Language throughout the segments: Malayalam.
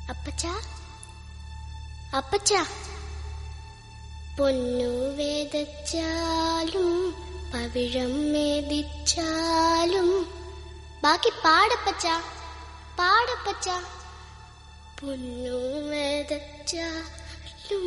അപ്പച്ചാ, അപ്പച്ചാ, പൊന്നു വേദച്ചാലും പവിഴം മേദിച്ചാലും ബാക്കി പാടപ്പച്ചാ, പാടപ്പച്ചാ. പൊന്നു വേദച്ചാലും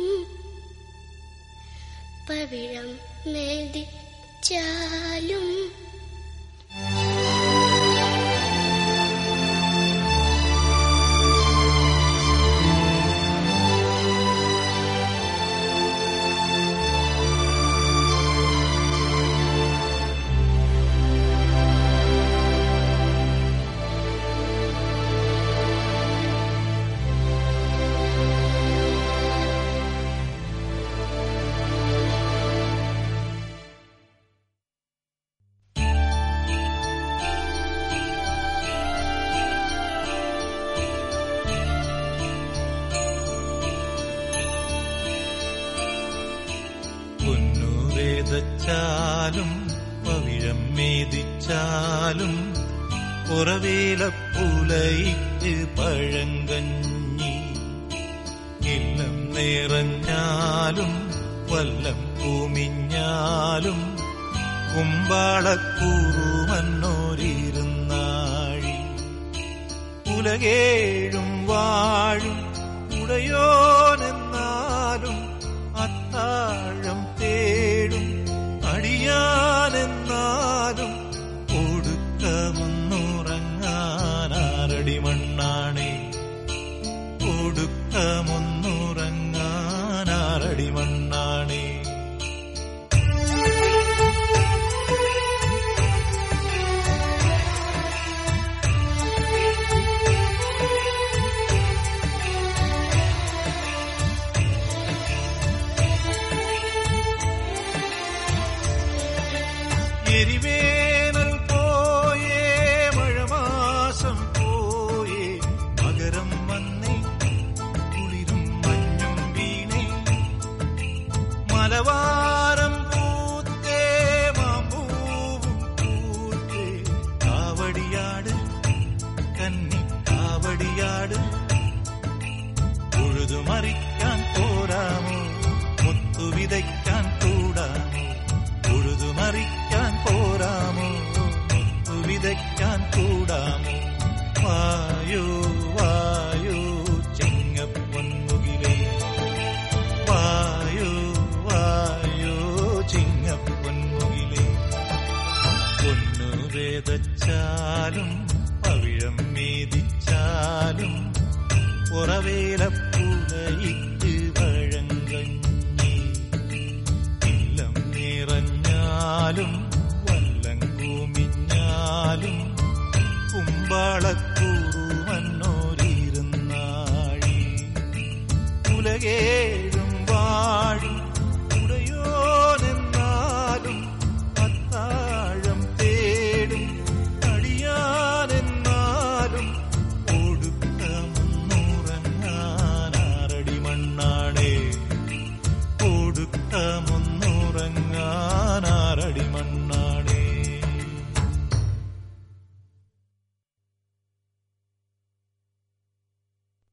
പവിഴം മേദിച്ചാലും. ും പവിഴം മേദിച്ചാലും പുറവേലപ്പുലയിക്ക് പഴങ്കഞ്ഞി. ഇല്ലം നിറഞ്ഞാലും വല്ലം പൂമിഞ്ഞാലും കുമ്പാളക്കൂറുമന്നോരിരുന്നാഴി. ഉലകേഴും വാഴും ഉടയോനെന്നാലും അത്താഴം തേടും അടിയാനെന്നാലും ഒടുക്കമൊന്നുറങ്ങാനാരടി മണ്ണാണേ, ഒടുക്കമൊന്നുറങ്ങാനാരടി മണ്ണാണേ. എരിവേനൽ പോയേ മഴമാസം പോയേ മകരം വന്നേ കുളിരും മഞ്ഞും വീണേ. മലവാരം പൂത്തേ മാമ്പൂവും പൂത്തേ. കാവടിയാട് കന്നി കാവടിയാട്. ഉഴുതുമറിക്കാൻ പോരാമോ, മുത്തു വിതയ്ക്കാൻ കൂടാമോ. ഉഴുതുമറിക്കാൻ പോരാമോ, മുത്തു വിതയ്ക്കാൻ കൂടാമോ. വായോ വായോ ചിങ്ങപ്പൊന്മുകിലേ, വായോ വായോ ചിങ്ങപ്പൊന്മുകിലേ. പൊന്നു വേദച്ചാലും പവിഴം മേദിച്ചാലും പുറവേലപ്പുലയിക്ക് പഴങ്കഞ്ഞി. ഇല്ലം നിറഞ്ഞാലും വല്ലം കൂമിഞ്ഞാലും കുമ്പാളക്കൂറുമന്നോരിരുന്നാഴി. ഉലകേ